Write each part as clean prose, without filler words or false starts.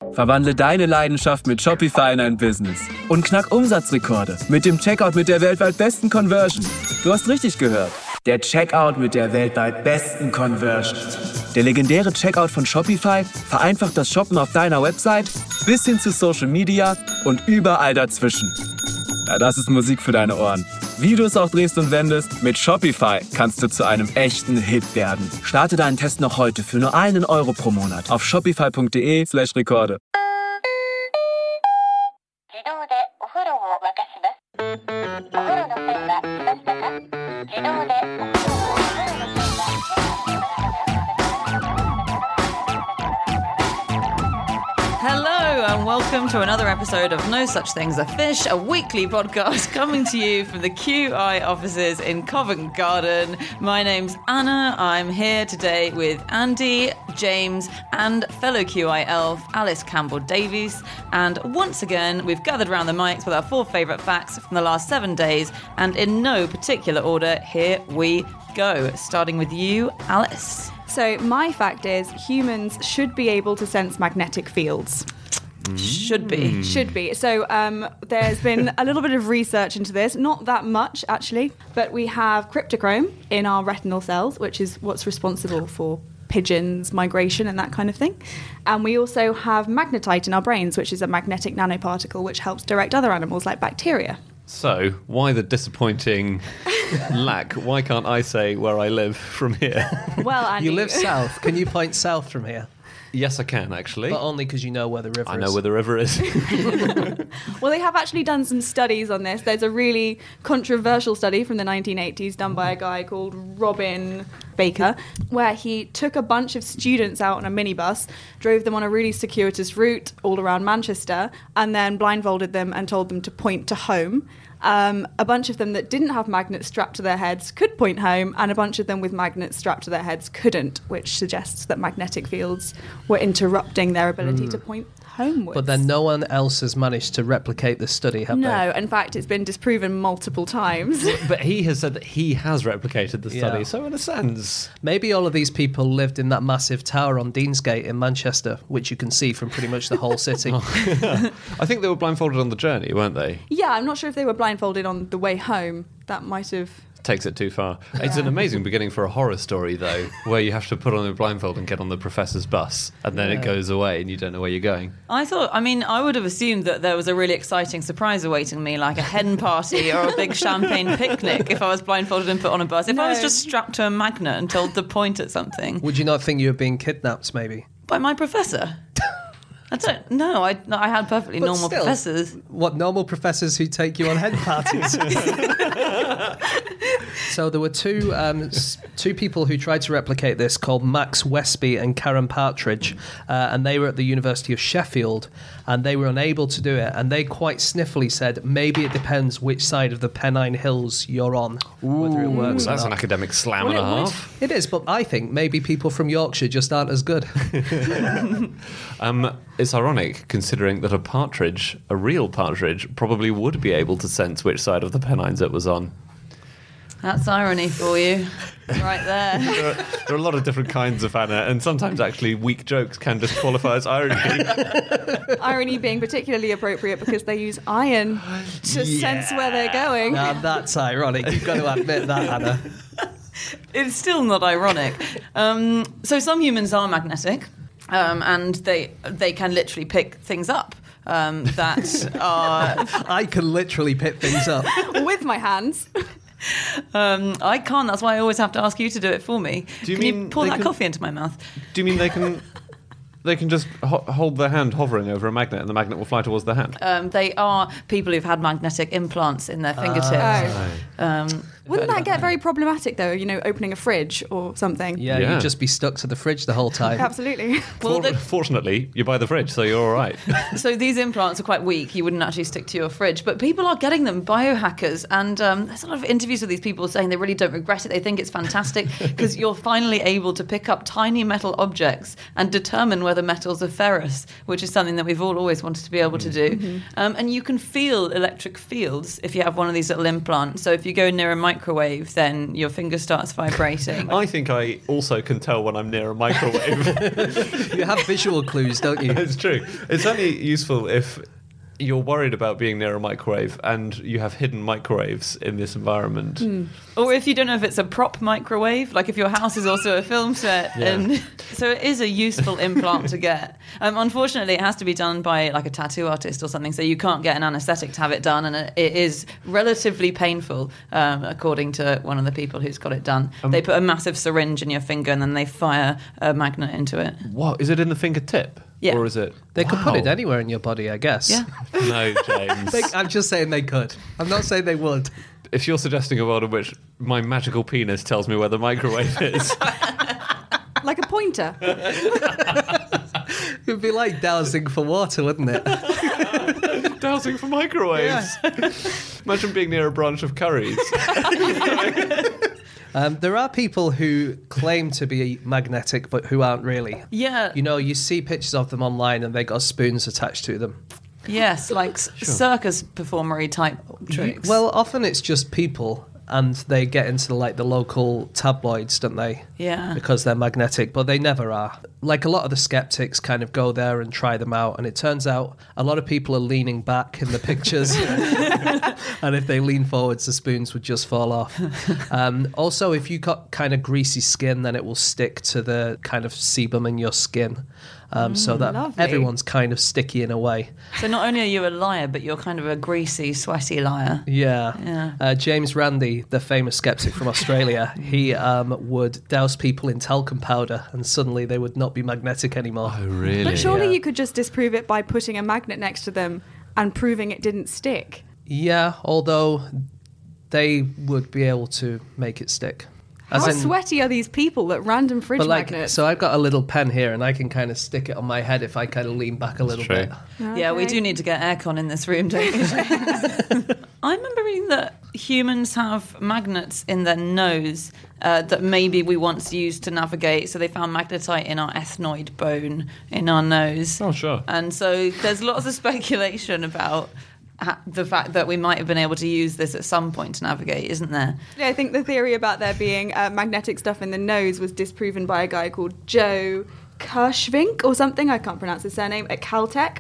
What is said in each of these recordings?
Verwandle deine Leidenschaft mit Shopify in ein Business. Und knack Umsatzrekorde mit dem Checkout mit der weltweit besten Conversion. Du hast richtig gehört. Der Checkout mit der weltweit besten Conversion. Der legendäre Checkout von Shopify vereinfacht das Shoppen auf deiner Website bis hin zu Social Media und überall dazwischen. Ja, das ist Musik für deine Ohren. Wie du es auch drehst und wendest, mit Shopify kannst du zu einem echten Hit werden. Starte deinen Test noch heute für nur €1 pro Monat auf shopify.de/Rekorde. Hello and welcome to another episode of No Such Thing as a Fish, a weekly podcast coming to you from the QI offices in Covent Garden. My name's Anna. I'm here today with Andy, James and fellow QI elf Alice Campbell-Davies. And once again, we've gathered around the mics with our 4 favourite facts from the last 7 days. And in no particular order, here we go. Starting with you, Alice. So my fact is humans should be able to sense magnetic fields. Should be. So there's been a little bit of research into this, not that much actually, but we have cryptochrome in our retinal cells, which is what's responsible for pigeons, migration and that kind of thing. And we also have magnetite in our brains, which is a magnetic nanoparticle which helps direct other animals like bacteria. So, why the disappointing lack? Why can't I say where I live from here? Well, Andy, you live south. Can you point south from here? Yes, I can, actually. But only because you know where the river is. I know where the river is. Well, they have actually done some studies on this. There's a really controversial study from the 1980s done by a guy called Robin Baker, where he took a bunch of students out on a minibus, drove them on a really circuitous route all around Manchester, and then blindfolded them and told them to point to home. A bunch of them that didn't have magnets strapped to their heads could point home, and a bunch of them with magnets strapped to their heads couldn't, which suggests that magnetic fields were interrupting their ability to point homewards. But then no one else has managed to replicate this study, have they? No, in fact, it's been disproven multiple times. But he has said that he has replicated the study, Yeah. so in a sense... Maybe all of these people lived in that massive tower on Deansgate in Manchester, which you can see from pretty much the whole city. I think they were blindfolded on the journey, weren't they? Yeah, I'm not sure if they were blindfolded on the way home. That might have... Takes it too far. It's an amazing beginning for a horror story, though, where you have to put on a blindfold and get on the professor's bus, and then it goes away and you don't know where you're going. I would have assumed that there was a really exciting surprise awaiting me, like a hen party or a big champagne picnic if I was blindfolded and put on a bus. If I was just strapped to a magnet and told to point at something. Would you not think you were being kidnapped, maybe? By my professor? I don't know. I had perfectly normal still, professors. What, normal professors who take you on hen parties? So there were two people who tried to replicate this called Max Westby and Karen Partridge, and they were at the University of Sheffield, and they were unable to do it, and they quite sniffily said maybe it depends which side of the Pennine Hills you're on, whether it works or That's not. an academic slam and a half. It is, but I think maybe people from Yorkshire just aren't as good. It's ironic, considering that a real partridge, probably would be able to sense which side of the Pennines it was on. That's irony for you. Right there. There are a lot of different kinds of Anna, and sometimes actually weak jokes can disqualify as irony. Irony being particularly appropriate because they use iron to sense where they're going. Now that's ironic. You've got to admit that, Anna. It's still not ironic. So some humans are magnetic, and they can literally pick things up. That are... I can literally pick things up. With my hands. I can't. That's why I always have to ask you to do it for me. Can you pour that coffee into my mouth? Do you mean they can just hold their hand hovering over a magnet and the magnet will fly towards their hand? They are people who've had magnetic implants in their fingertips. Wouldn't that get very problematic, though, opening a fridge or something? Yeah, you'd just be stuck to the fridge the whole time. Absolutely. Fortunately, you're by the fridge, so you're all right. So these implants are quite weak. You wouldn't actually stick to your fridge. But people are getting them, biohackers. And there's a lot of interviews with these people saying they really don't regret it. They think it's fantastic because you're finally able to pick up tiny metal objects and determine whether metals are ferrous, which is something that we've all always wanted to be able to do. And you can feel electric fields if you have one of these little implants. So if you go near a microwave microwave, then your finger starts vibrating. I think I also can tell when I'm near a microwave. You have visual clues, don't you? It's true. It's only useful if you're worried about being near a microwave and you have hidden microwaves in this environment. Or if you don't know if it's a prop microwave, like if your house is also a film set. Yeah. And so it is a useful implant to get. Unfortunately, it has to be done by like a tattoo artist or something, so you can't get an anaesthetic to have it done, and it is relatively painful, according to one of the people who's got it done. They put a massive syringe in your finger and then they fire a magnet into it. What? Is it in the fingertip? Yeah. Or is it... They could put it Wow. anywhere in your body, I guess. Yeah. No, James. I'm just saying they could. I'm not saying they would. If you're suggesting a world in which my magical penis tells me where the microwave is... Like a pointer. It would be like dowsing for water, wouldn't it? Dowsing for microwaves. Imagine being near a branch of curries. There are people who claim to be magnetic, but who aren't really. Yeah. You know, you see pictures of them online and they got spoons attached to them. Yes, like circus performery type tricks. Well, often it's just people, and they get into like the local tabloids, don't they? Yeah. Because they're magnetic, but they never are. Like a lot of the skeptics kind of go there and try them out, and it turns out a lot of people are leaning back in the pictures, and if they lean forwards, the spoons would just fall off. Also, if you've got kind of greasy skin, then it will stick to the kind of sebum in your skin. So that lovely. everyone's kind of sticky in a way. So not only are you a liar, but you're kind of a greasy, sweaty liar. Yeah. James Randi, the famous skeptic from Australia, he would douse people in talcum powder and suddenly they would not be magnetic anymore. Oh, really? But surely Yeah. you could just disprove it by putting a magnet next to them and proving it didn't stick. Yeah, although they would be able to make it stick. How sweaty are these people at random fridge But like, magnets? so I've got a little pen here and I can kind of stick it on my head if I kind of lean back a little true. bit. Yeah, we Okay. do need to get aircon in this room, don't we? I remember reading that humans have magnets in their nose that maybe we once used to navigate. So they found magnetite in our ethnoid bone in our nose. Oh, sure. And so there's lots of speculation about the fact that we might have been able to use this at some point to navigate, isn't there? Yeah, I think the theory about there being magnetic stuff in the nose was disproven by a guy called Joe Kirschvink or something. I can't pronounce his surname, at Caltech.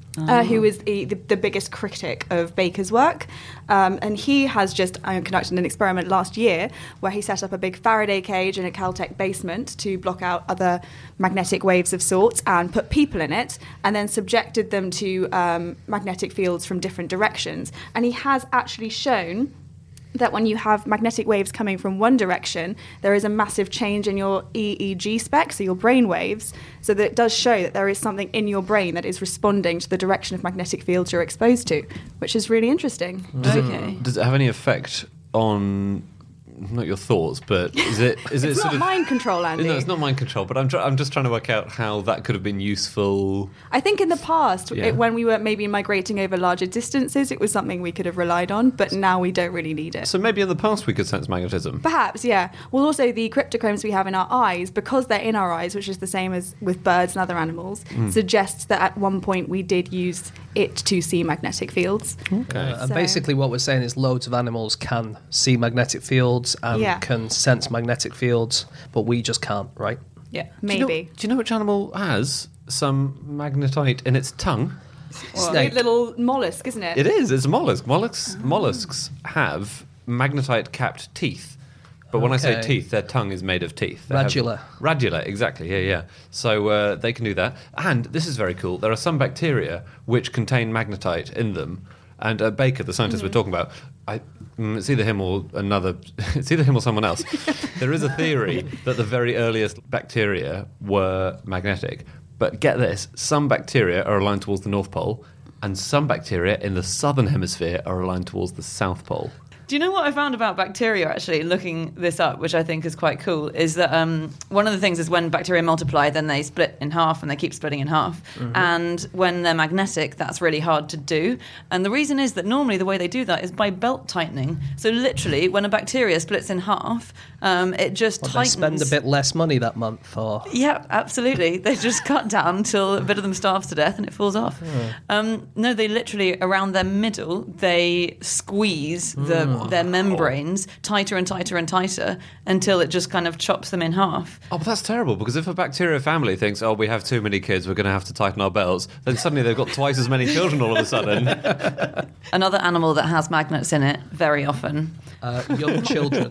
Who is the biggest critic of Baker's work. And he has just conducted an experiment last year where he set up a big Faraday cage in a Caltech basement to block out other magnetic waves of sorts and put people in it and then subjected them to magnetic fields from different directions. And he has actually shown that when you have magnetic waves coming from one direction, there is a massive change in your EEG spec, so your brain waves, so that it does show that there is something in your brain that is responding to the direction of magnetic fields you're exposed to, which is really interesting. Okay. Does it have any effect on, not your thoughts, but is it It's not sort of... mind control, Andy. No, it's not mind control, but I'm just trying to work out how that could have been useful. I think in the past, Yeah. when we were maybe migrating over larger distances, it was something we could have relied on, but now we don't really need it. So maybe in the past we could sense magnetism. Perhaps, yeah. Well, also the cryptochromes we have in our eyes, because they're in our eyes, which is the same as with birds and other animals, suggests that at one point we did use it to see magnetic fields. Okay. And So- basically what we're saying is loads of animals can see magnetic fields and Yeah. can sense magnetic fields, but we just can't, right? Yeah. Maybe. Do you know which animal has some magnetite in its tongue? Snake. A little mollusk, isn't it? It is. It's a mollusk. Mollusks have magnetite-capped teeth. But when I say Okay. teeth, their tongue is made of teeth. They have- Radula. Radula, exactly. Yeah. So they can do that. And this is very cool. There are some bacteria which contain magnetite in them. And Baker, the scientist we're talking about, it's either him or another. It's either him or someone else. There is a theory that the very earliest bacteria were magnetic. But get this: some bacteria are aligned towards the North Pole, and some bacteria in the southern hemisphere are aligned towards the South Pole. Do you know what I found about bacteria, actually, looking this up, which I think is quite cool, is that one of the things is when bacteria multiply, then they split in half and they keep splitting in half. And when they're magnetic, that's really hard to do. And the reason is that normally the way they do that is by belt tightening. So literally, when a bacteria splits in half, it just Well, they tightens. spend a bit less money that month, or Yeah, absolutely. They just cut down until a bit of them starves to death and it falls off. No, they literally, around their middle, they squeeze the their membranes tighter and tighter and tighter until it just kind of chops them in half. Oh, but that's terrible, because if a bacteria family thinks, oh, we have too many kids, we're going to have to tighten our belts, then suddenly they've got twice as many children all of a sudden. Another animal that has magnets in it very often. Young children.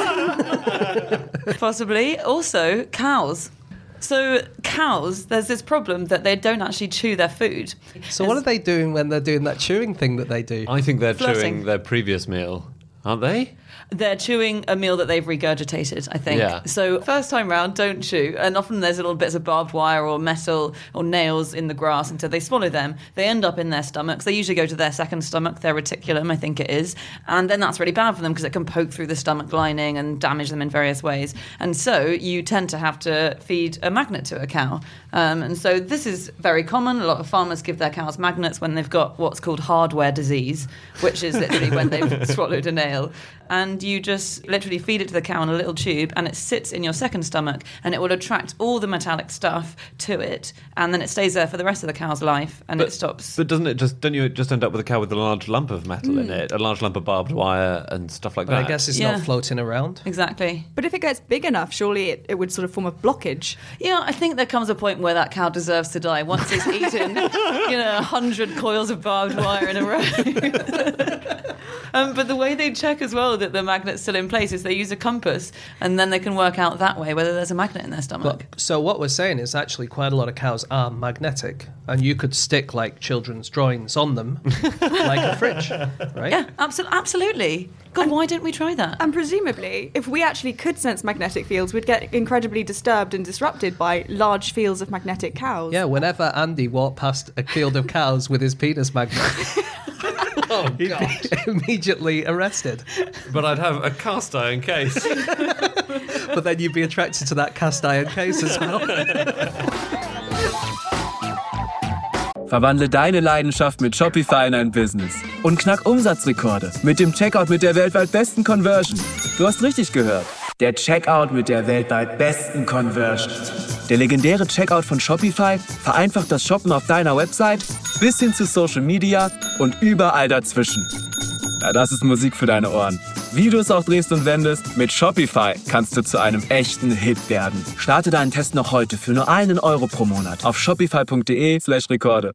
Possibly. Also, cows. So cows, there's this problem that they don't actually chew their food. So what are they doing when they're doing that chewing thing that they do? I think they're Flossing. chewing their previous meal, aren't they? They're chewing a meal that they've regurgitated, I think. Yeah. So first time round, don't chew. And often there's little bits of barbed wire or metal or nails in the grass, and so they swallow them. They end up in their stomachs. They usually go to their second stomach, their reticulum, I think it is. And then that's really bad for them because it can poke through the stomach lining and damage them in various ways. And so you tend to have to feed a magnet to a cow. And so this is very common. A lot of farmers give their cows magnets when they've got what's called hardware disease, which is literally when they've swallowed a nail. And you just literally feed it to the cow in a little tube, and it sits in your second stomach, and it will attract all the metallic stuff to it, and then it stays there for the rest of the cow's life, and it stops. But don't you just end up with a cow with a large lump of metal in it, a large lump of barbed wire and stuff like But that? I guess it's Yeah. not floating around. Exactly. But if it gets big enough, surely it would sort of form a blockage. Yeah, I think there comes a point where that cow deserves to die once it's eaten, 100 coils of barbed wire in a row. But the way they check as well that the magnet's still in place is they use a compass, and then they can work out that way whether there's a magnet in their stomach. But, so what we're saying is actually quite a lot of cows are magnetic, and you could stick like children's drawings on them, like a fridge, right? Yeah, absolutely. God, why didn't we try that? And presumably, if we actually could sense magnetic fields, we'd get incredibly disturbed and disrupted by large fields of magnetic cows. Yeah, whenever Andy walked past a field of cows with his penis magnet, he'd be immediately arrested. But I'd have a cast iron case. But then you'd be attracted to that cast iron case as well. Verwandle deine Leidenschaft mit Shopify in ein Business und knack Umsatzrekorde mit dem Checkout mit der weltweit besten Conversion. Du hast richtig gehört. Der Checkout mit der weltweit besten Conversion. Der legendäre Checkout von Shopify vereinfacht das Shoppen auf deiner Website bis hin zu Social Media und überall dazwischen. Ja, das ist Musik für deine Ohren. Wie du es auch drehst und wendest, mit Shopify kannst du zu einem echten Hit werden. Starte deinen Test noch heute für nur €1 pro Monat auf shopify.de/Rekorde.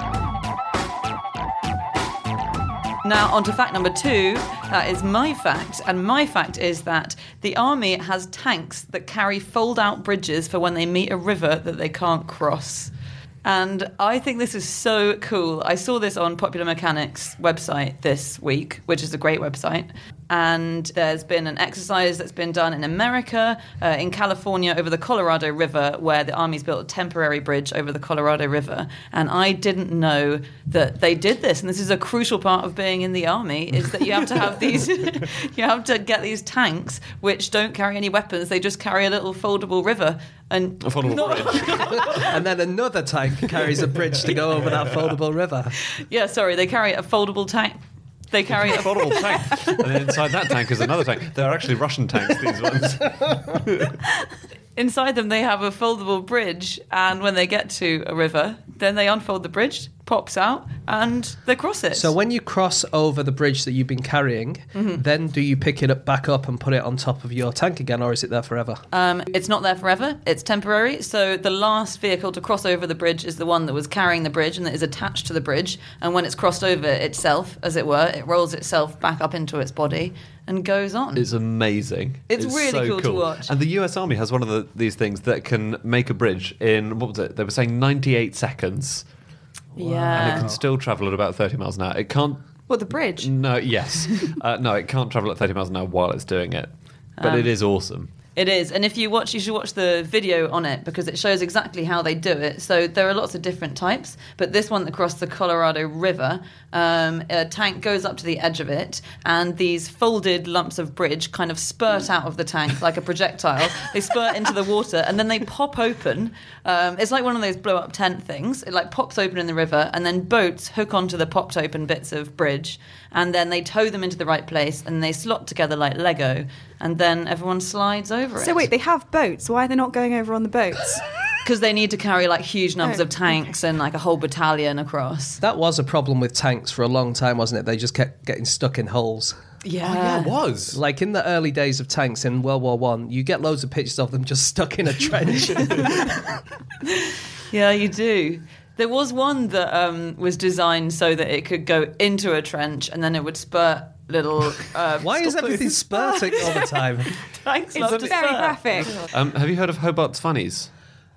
Now, on to fact number 2. That is my fact. And my fact is that the army has tanks that carry fold-out bridges for when they meet a river that they can't cross. And I think this is so cool. I saw this on Popular Mechanics' website this week, which is a great website. And there's been an exercise that's been done in America, in California, over the Colorado River, where the Army's built a temporary bridge over the Colorado River. And I didn't know that they did this. And this is a crucial part of being in the Army, is that you have to have these, you have to get these tanks, which don't carry any weapons. They just carry a little foldable river. And A foldable bridge. And then another tank carries a bridge to go over that foldable river. Yeah, sorry, they carry a foldable tank. They carry a Foldable tank. And then inside that tank is another tank. They're actually Russian tanks, these ones. Inside them, they have a foldable bridge, and when they get to a river, then they unfold the bridge, pops out, and they cross it. So when you cross over the bridge that you've been carrying, then do you pick it up back up and put it on top of your tank again, or is it there forever? It's not there forever. It's temporary. So the last vehicle to cross over the bridge is the one that was carrying the bridge and that is attached to the bridge. And when it's crossed over itself, as it were, it rolls itself back up into its body and goes on. It's amazing. It's really so cool to watch. And the US Army has one of these things that can make a bridge in, what was it? They were saying 98 seconds. And it Yeah. can still travel at about 30 miles an hour. It can't... What, the bridge? No, yes. No, it can't travel at 30 miles an hour while it's doing it. But it is awesome. It is. And if you watch, you should watch the video on it because it shows exactly how they do it. So there are lots of different types, but this one that crossed the Colorado River, a tank goes up to the edge of it and these folded lumps of bridge kind of spurt out of the tank like a projectile. They spurt into the water and then they pop open. It's like one of those blow up tent things. It like pops open in the river and then boats hook onto the popped open bits of bridge and then they tow them into the right place and they slot together like Lego and then everyone slides over it. So wait, they have boats. Why are they not going over on the boats? Because they need to carry like huge numbers Oh, of tanks and like a whole battalion across. That was a problem with tanks for a long time, wasn't it? They just kept getting stuck in holes. Yeah. Oh, yeah, it was. Like in the early days of tanks in World War One, you get loads of pictures of them just stuck in a trench. Yeah, you do. There was one that was designed so that it could go into a trench and then it would spurt little... Why is everything spurting all the time? Thanks, It's very graphic. Have you heard of Hobart's Funnies?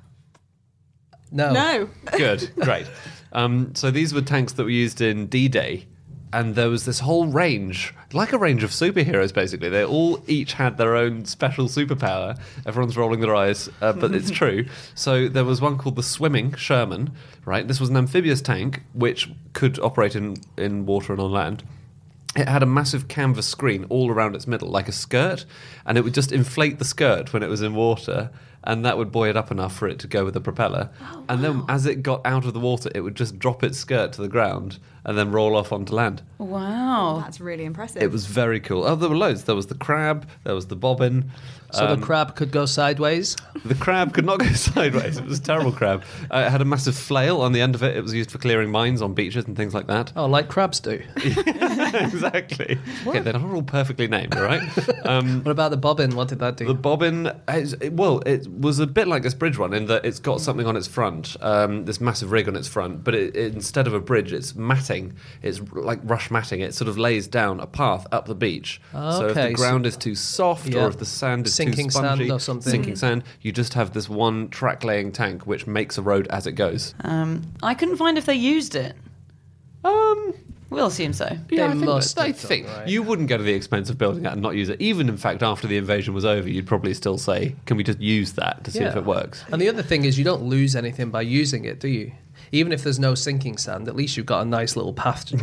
No. No. Good, great. So these were tanks that were used in D-Day, and there was this whole range, like a range of superheroes, basically. They all each had their own special superpower. Everyone's rolling their eyes, but it's true. So there was one called the Swimming Sherman, right? This was an amphibious tank which could operate in water and on land. It had a massive canvas screen all around its middle, like a skirt, and it would just inflate the skirt when it was in water, and that would buoy it up enough for it to go with the propeller. Oh, wow. And then as it got out of the water, it would just drop its skirt to the ground and then roll off onto land. Wow. That's really impressive. It was very cool. Oh, there were loads. There was the crab, there was the bobbin. So the crab could go sideways? The crab could not go sideways. It was a terrible crab. It had a massive flail on the end of it. It was used for clearing mines on beaches and things like that. Oh, like crabs do. Exactly. Okay, they're not all perfectly named, all right? What about the bobbin? What did that do? The bobbin, it was a bit like this bridge one in that it's got something on its front, this massive rig on its front, but instead of a bridge, it's matting. It's like rush matting. It sort of lays down a path up the beach. So if the ground is too soft or if the sand is sinking too spongy, sand or something. sinking sand, you just have this one track-laying tank which makes a road as it goes. I couldn't find if they used it. We'll assume so. Yeah, They I must think have done, right? you wouldn't go to the expense of building that and not use it. Even, in fact, after the invasion was over, you'd probably still say, can we just use that to see if Yeah. it works? And the other thing is you don't lose anything by using it, do you? Even if there's no sinking sand, at least you've got a nice little path to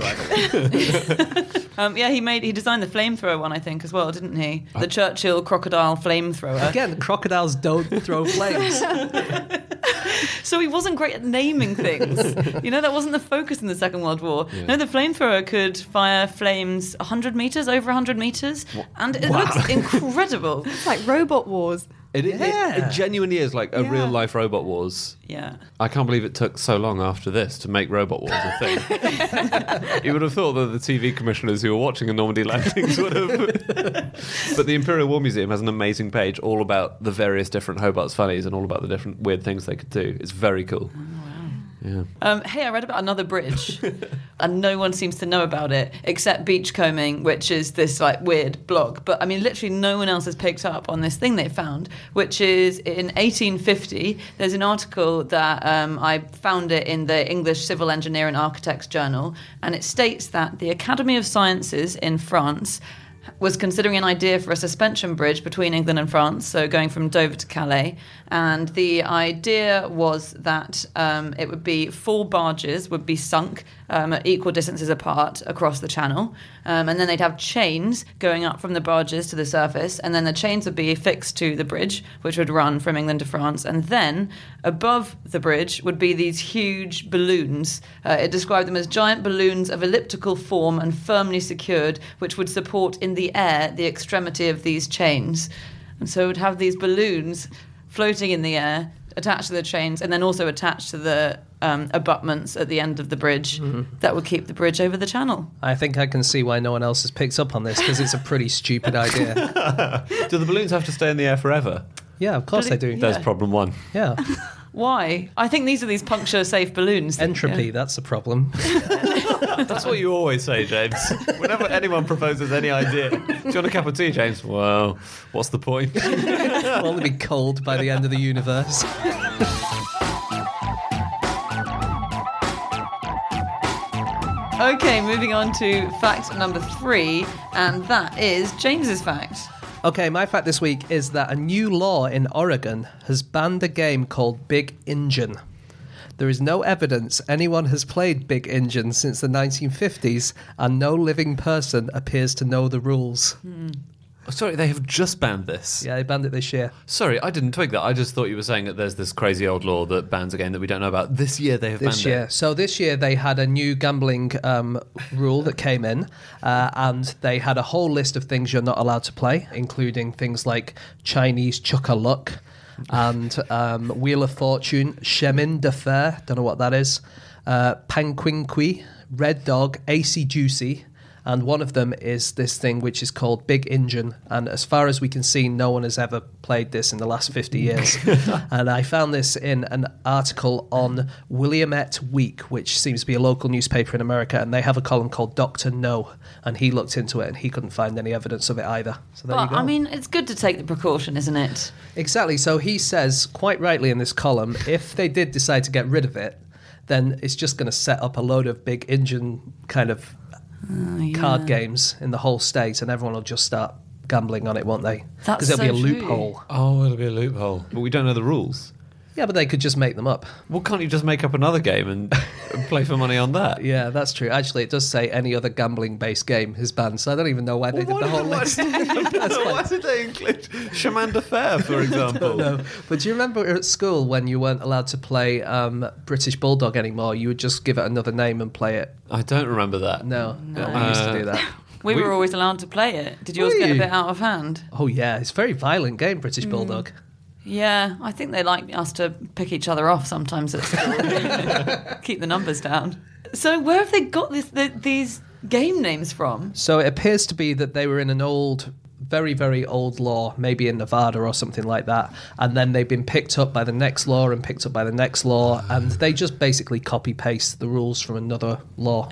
drive along. Yeah, he designed the flamethrower one, I think, as well, didn't he? The Churchill crocodile flamethrower. Again, crocodiles don't throw flames. So he wasn't great at naming things. That wasn't the focus in the Second World War. Yeah. No, the flamethrower could fire flames 100 metres, over 100 metres, and it looks incredible. It's like Robot Wars. It genuinely is like a Yeah. real-life Robot Wars. Yeah. I can't believe it took so long after this to make Robot Wars a thing. You would have thought that the TV commissioners who were watching the Normandy landings would have. But the Imperial War Museum has an amazing page all about the various different Hobart's Funnies and all about the different weird things they could do. It's very cool. Yeah. Hey, I read about another bridge, and no one seems to know about it except Beachcombing, which is this like weird blog. But I mean, literally, no one else has picked up on this thing they found, which is in 1850. There's an article that I found it in the English Civil Engineer and Architects Journal, and it states that the Academy of Sciences in France was considering an idea for a suspension bridge between England and France, so going from Dover to Calais. And the idea was that it would be 4 barges would be sunk at equal distances apart across the channel. And then they'd have chains going up from the barges to the surface. And then the chains would be affixed to the bridge, which would run from England to France. And then above the bridge would be these huge balloons. It described them as giant balloons of elliptical form and firmly secured, which would support in the air the extremity of these chains. And so it would have these balloons floating in the air, attached to the chains, and then also attached to the abutments at the end of the bridge that would keep the bridge over the channel. I think I can see why no one else has picked up on this, because it's a pretty stupid idea. Do the balloons have to stay in the air forever? Yeah, of course they do. Yeah. There's problem one. Yeah. Why? I think these are these puncture-safe balloons. Entropy, that's a problem. That's what you always say, James. Whenever anyone proposes any idea, do you want a cup of tea, James? Well, what's the point? We'll only be cold by the end of the universe. Okay, moving on to fact number 3, and that is James's fact. Okay, my fact this week is that a new law in Oregon has banned a game called Big Engine. There is no evidence anyone has played Big Engine since the 1950s, and no living person appears to know the rules. Sorry, they have just banned this. Yeah, they banned it this year. Sorry, I didn't twig that. I just thought you were saying that there's this crazy old law that bans a game that we don't know about. This year they have banned This year. it. So this year they had a new gambling rule that came in, and they had a whole list of things you're not allowed to play, including things like Chinese Chuck-a-Luck and Wheel of Fortune, Chemin de Fer, don't know what that is, Panquinqui, Red Dog, AC Juicy, And one of them is this thing which is called Big Engine. And as far as we can see, no one has ever played this in the last 50 years. And I found this in an article on Williamette Week, which seems to be a local newspaper in America. And they have a column called Dr. No. And he looked into it and he couldn't find any evidence of it either. So there you But, go. I mean, it's good to take the precaution, isn't it? Exactly. So he says, quite rightly in this column, if they did decide to get rid of it, then it's just going to set up a load of Big Engine kind of card games in the whole state, and everyone will just start gambling on it, won't they? That's Because there'll be a so true. loophole. Oh, it'll be a loophole. But we don't know the rules. Yeah, but they could just make them up. Well, can't you just make up another game and play for money on that? Yeah, that's true. Actually, it does say any other gambling-based game is banned, so I don't even know why they did the whole list. Why did they include Shamander Fair, for example? No, but do you remember at school when you weren't allowed to play British Bulldog anymore? You would just give it another name and play it. I don't remember that. No. We used to do that. We were always allowed to play it. Did yours Were get a you? bit out of hand? Oh yeah, it's a very violent game, British Bulldog. Yeah, I think they like us to pick each other off sometimes at school. Keep the numbers down. So where have they got these game names from? So it appears to be that they were in an old, very, very old law, maybe in Nevada or something like that, and then they've been picked up by the next law and picked up by the next law, and they just basically copy-paste the rules from another law.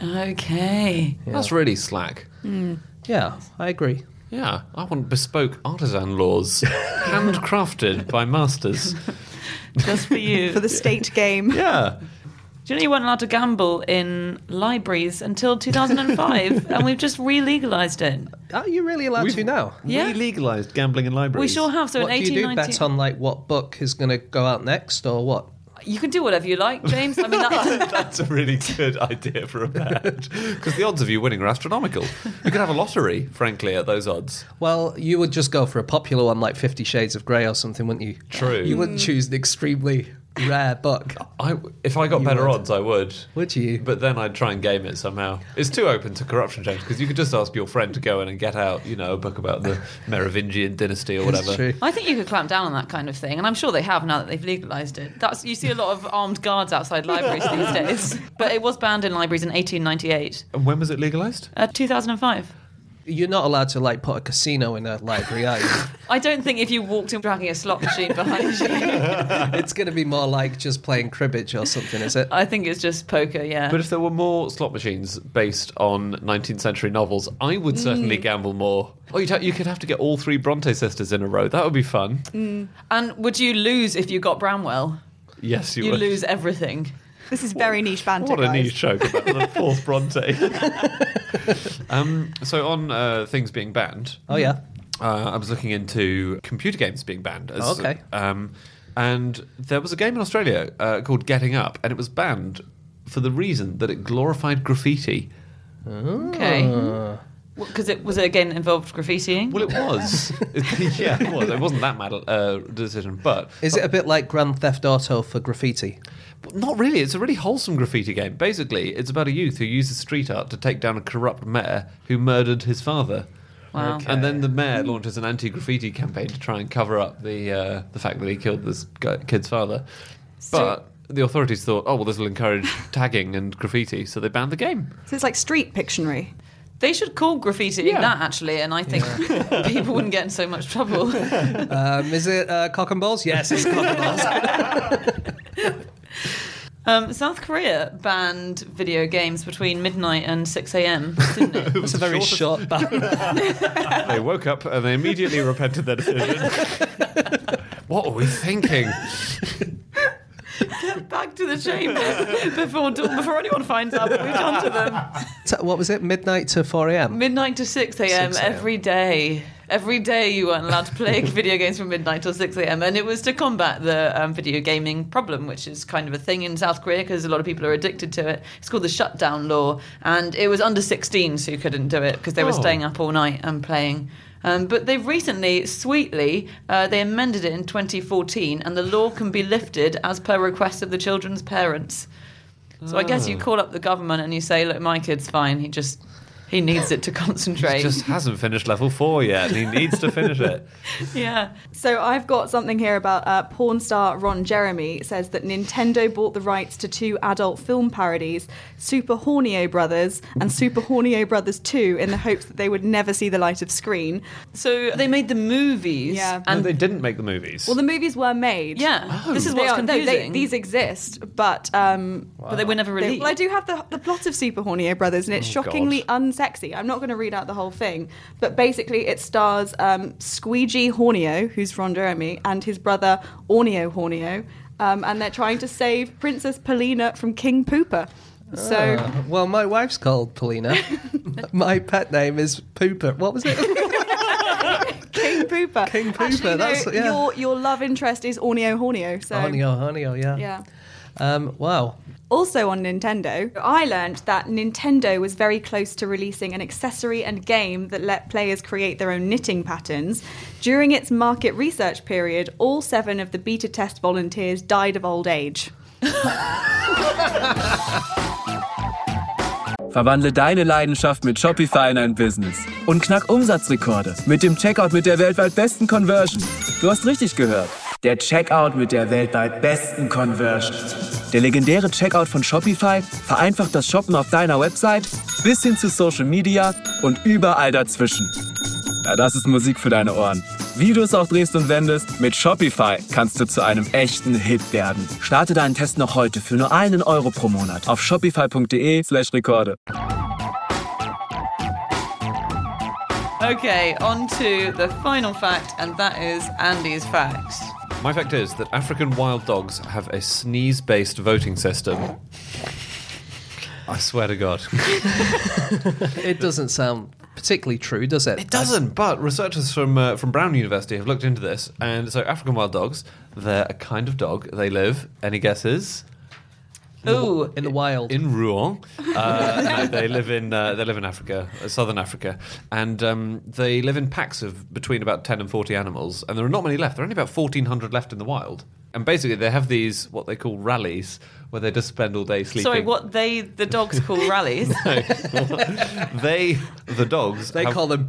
Okay. That's really slack. Yeah, I agree. Yeah, I want bespoke artisan laws, handcrafted by masters. Just for you. For the state game. Yeah. Do you know you weren't allowed to gamble in libraries until 2005, and we've just re-legalised it? Are you really allowed to now? Yeah. We legalised gambling in We libraries. sure have. So What in do you do? 1890, Bet on like what book is going to go out next, or what? you can do whatever you like, James. I mean, that's, That's a really good idea for a bet. Because the odds of you winning are astronomical. You could have a lottery, frankly, at those odds. Well, you would just go for a popular one like 50 Shades of Grey or something, wouldn't you? True. You wouldn't choose an extremely rare book, If I got You better would. odds, I would. would you? But then I'd try and game it somehow. It's too open to corruption, James, because you could just ask your friend to go in and get out, a book about the Merovingian dynasty or whatever. It's true. I think you could clamp down on that kind of thing, and I'm sure they have now that they've legalised it. You see a lot of armed guards outside libraries these days, but it was banned in libraries in 1898, And when was it legalised? 2005. You're not allowed to like put a casino in a library, are you? I don't think if you walked in dragging a slot machine behind you, It's going to be more like just playing cribbage or something, is it? I think it's just poker. Yeah. But if there were more slot machines based on 19th century novels, I would certainly gamble more. Oh, you could have to get all three Bronte sisters in a row. That would be fun. And would you lose if you got Bramwell? Yes, you You would. lose everything. This is very niche banter, What a guys. niche joke about the fourth Bronte. So on things being banned, Oh, yeah. I was looking into computer games being banned. Okay. And there was a game in Australia called Getting Up, and it was banned for the reason that it glorified graffiti. Okay. Because it was again involved graffitiing. Well, it was. Yeah, it was. It wasn't that mad decision, but Is it a bit like Grand Theft Auto for graffiti? not really. It's a really wholesome graffiti game. Basically, it's about a youth who uses street art to take down a corrupt mayor who murdered his father. Wow. Okay. And then the mayor launches an anti-graffiti campaign to try and cover up the fact that he killed this kid's father. But the authorities thought, oh, well, this will encourage tagging and graffiti, so they banned the game. So it's like Street Pictionary. They should call graffiti Yeah. that, actually, and I think people wouldn't get in so much trouble. Is it cock and balls? Yes, it's cock and balls. South Korea banned video games between midnight and 6 a.m., didn't it? It's a very short ban. They woke up and they immediately repented their decision. What were we thinking? Get back to the chamber before anyone finds out what we've done to them. What was it? Midnight to 4 a.m.? Midnight to 6 a.m. 6 a.m. every day. Every day you weren't allowed to play video games from midnight till 6 a.m. And it was to combat the video gaming problem, which is kind of a thing in South Korea because a lot of people are addicted to it. It's called the shutdown law. And it was under 16, so you couldn't do it because they were staying up all night and playing. But they've recently, sweetly, they amended it in 2014 and the law can be lifted as per request of the children's parents. So I guess you call up the government and you say, look, my kid's fine. He He needs it to concentrate. He just hasn't finished level 4 yet. He needs to finish it. Yeah. So I've got something here about porn star Ron Jeremy. It says that Nintendo bought the rights to 2 adult film parodies, Super Hornio Brothers and Super Hornio Brothers 2, in the hopes that they would never see the light of screen. So they made the movies. Yeah. And they didn't make the movies. Well, the movies were made. Yeah. This is They what's are- no, confusing. these exist, but But they were never released. well, I do have the plot of Super Hornio Brothers, and it's shockingly God. unsexy. I'm not going to read out the whole thing, but basically it stars Squeegee Hornio, who's Ron Jeremy, and his brother Ornio Hornio, and they're trying to save Princess Polina from King Pooper. So Well, my wife's called Polina. My pet name is Pooper. What was it? King Pooper. King Pooper, Actually, no, that's- yeah. your love interest is Ornio Hornio. So Honio, yeah. yeah. Wow. Also on Nintendo, I learned that Nintendo was very close to releasing an accessory and game that let players create their own knitting patterns. During its market research period, all 7 of the beta test volunteers died of old age. Verwandle deine Leidenschaft mit Shopify in ein Business und knack Umsatzrekorde mit dem Checkout mit der weltweit besten Conversion. Du hast richtig gehört. Der Checkout mit der weltweit besten Conversion. Der legendäre Checkout von Shopify vereinfacht das Shoppen auf deiner Website bis hin zu Social Media und überall dazwischen. Ja, das ist Musik für deine Ohren. Wie du es auch drehst und wendest, mit Shopify kannst du zu einem echten Hit werden. Starte deinen Test noch heute für nur €1 pro Monat auf shopify.de/Rekorde. Okay, on to the final fact, and that is Andy's fact. My fact is that African wild dogs have a sneeze-based voting system. I swear to God. It doesn't sound particularly true, does it? It doesn't, but researchers from Brown University have looked into this, and so African wild dogs, they're a kind of dog. They live, any guesses? Ooh. In the wild. In Rouen. No, they live in Africa, southern Africa, and they live in packs of between about 10 and 40 animals, and there are not many left. There are only about 1,400 left in the wild. And basically, they have these what they call rallies, where they just spend all day sleeping. Sorry, what the dogs call rallies? The dogs. They call them.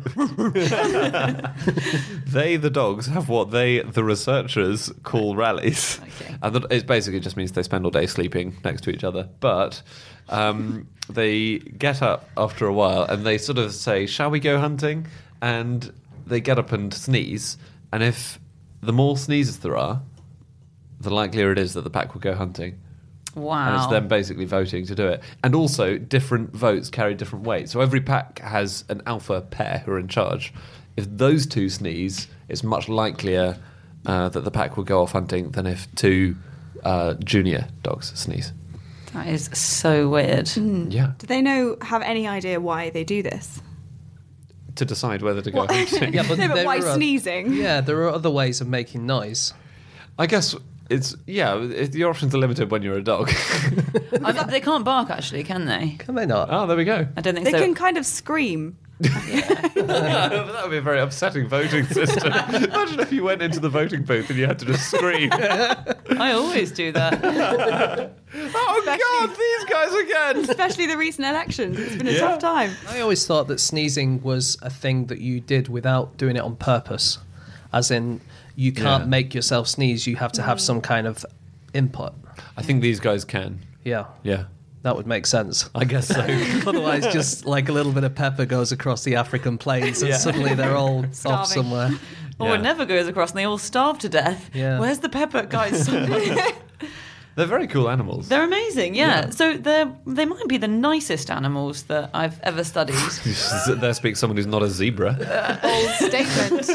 The dogs have what the researchers call rallies. Okay. And it basically just means they spend all day sleeping next to each other. But they get up after a while and they sort of say, "Shall we go hunting?" And they get up and sneeze. And if the more sneezes there are, the likelier it is that the pack will go hunting. Wow. And it's them basically voting to do it. And also, different votes carry different weight. So every pack has an alpha pair who are in charge. If those 2 sneeze, it's much likelier that the pack will go off hunting than if 2 junior dogs sneeze. That is so weird. Yeah. Do they have any idea why they do this? To decide whether to go hunting. Yeah, but No, but there why are- sneezing? Yeah, there are other ways of making noise. I guess your options are limited when you're a dog. They can't bark, actually, can they? Can they not? Oh, there we go. I don't think They so. can kind of scream. That would be a very upsetting voting system. Imagine if you went into the voting booth and you had to just scream. I always do that. Oh, God, these guys again. Especially the recent elections. It's been a tough time. I always thought that sneezing was a thing that you did without doing it on purpose. As in, you can't Yeah. make yourself sneeze, you have to have some kind of input. I think these guys can. Yeah, Yeah. that would make sense. I guess so. Otherwise, just like a little bit of pepper goes across the African plains and Yeah. suddenly they're all off Starving. somewhere. Or Yeah. it never goes across and they all starve to death. Yeah. Where's the pepper, guys? They're very cool animals. They're amazing, yeah. Yeah. So they might be the nicest animals that I've ever studied. There speaks someone who's not a zebra. Bold statement.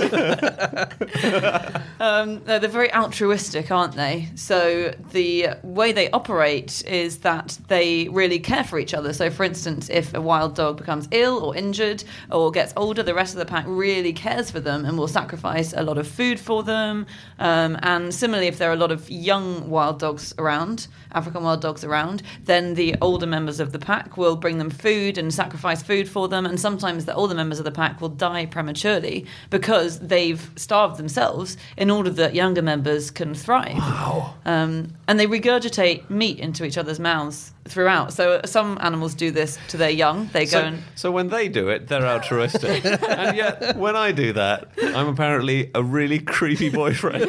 They're very altruistic, aren't they? So the way they operate is that they really care for each other. So, for instance, if a wild dog becomes ill or injured or gets older, the rest of the pack really cares for them and will sacrifice a lot of food for them. And similarly, if there are a lot of young wild dogs around, around, African wild dogs around, then the older members of the pack will bring them food and sacrifice food for them, and sometimes the older members of the pack will die prematurely because they've starved themselves in order that younger members can thrive. Wow. And they regurgitate meat into each other's mouths throughout. So some animals do this to their young. They go and... So when they do it, they're altruistic. And yet, when I do that, I'm apparently a really creepy boyfriend.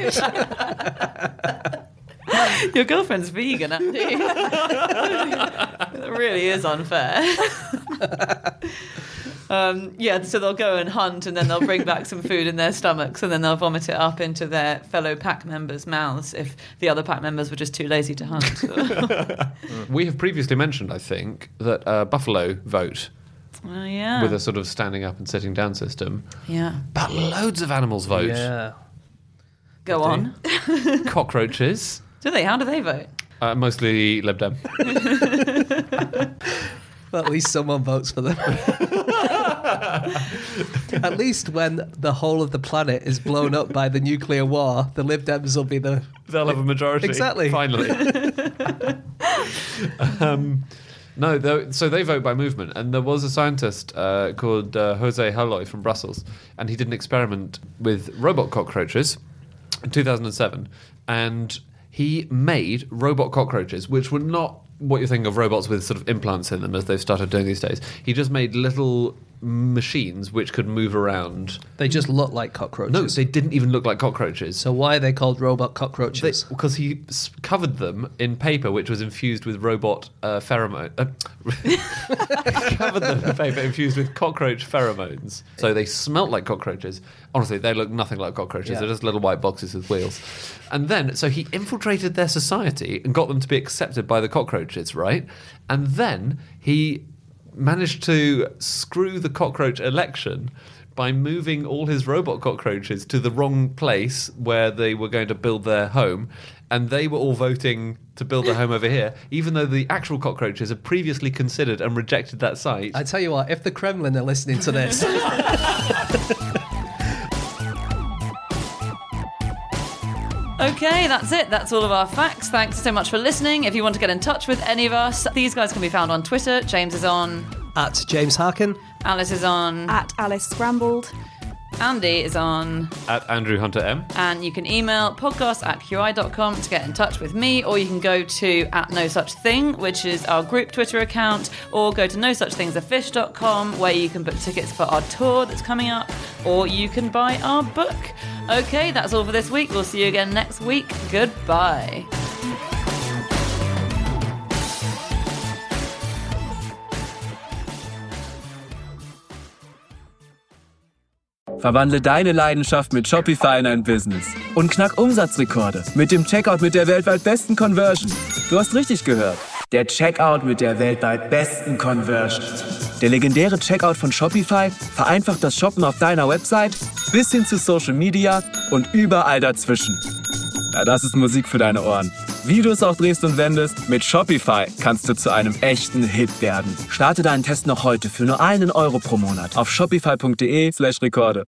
Your girlfriend's vegan, Andy. It really is unfair. So they'll go and hunt, and then they'll bring back some food in their stomachs, and then they'll vomit it up into their fellow pack members' mouths if the other pack members were just too lazy to hunt. We have previously mentioned, I think, that buffalo vote Well, yeah. with a sort of standing up and sitting down system. Yeah. But loads of animals vote. Yeah. Go on. Cockroaches. Do they? How do they vote? Mostly Lib Dem. Well, at least someone votes for them. At least when the whole of the planet is blown up by the nuclear war, the Lib Dems will be the... They'll have a majority. Exactly. Finally. So they vote by movement. And there was a scientist called Jose Halloy from Brussels, and he did an experiment with robot cockroaches in 2007. And he made robot cockroaches, which were not what you're thinking of robots with sort of implants in them as they've started doing these days. He just made little machines which could move around. They just look like cockroaches. No, they didn't even look like cockroaches. So why are they called robot cockroaches? Because he covered them in paper which was infused with robot pheromone. Covered them in paper infused with cockroach pheromones. So they smelt like cockroaches. Honestly, they look nothing like cockroaches. Yeah. They're just little white boxes with wheels. And then, so he infiltrated their society and got them to be accepted by the cockroaches, right? And then he managed to screw the cockroach election by moving all his robot cockroaches to the wrong place where they were going to build their home, and they were all voting to build their home over here, even though the actual cockroaches had previously considered and rejected that site. I tell you what, if the Kremlin are listening to this... Okay, that's it. That's all of our facts. Thanks so much for listening. If you want to get in touch with any of us, these guys can be found on Twitter. James is on. At James Harkin. Alice is on. At Alice Scrambled. Andy is on. At Andrew Hunter M. And you can email podcast@qi.com to get in touch with me, or you can go to @NoSuchThing, which is our group Twitter account, or go to NoSuchThingsAfish.com, where you can book tickets for our tour that's coming up, or you can buy our book. Okay, that's all for this week. We'll see you again next week. Goodbye. Verwandle deine Leidenschaft mit Shopify in ein Business und knack Umsatzrekorde mit dem Checkout mit der weltweit besten Conversion. Du hast richtig gehört. Der Checkout mit der weltweit besten Conversion. Der legendäre Checkout von Shopify vereinfacht das Shoppen auf deiner Website bis hin zu Social Media und überall dazwischen. Ja, das ist Musik für deine Ohren. Wie du es auch drehst und wendest, mit Shopify kannst du zu einem echten Hit werden. Starte deinen Test noch heute für nur €1 pro Monat auf shopify.de/Rekorde.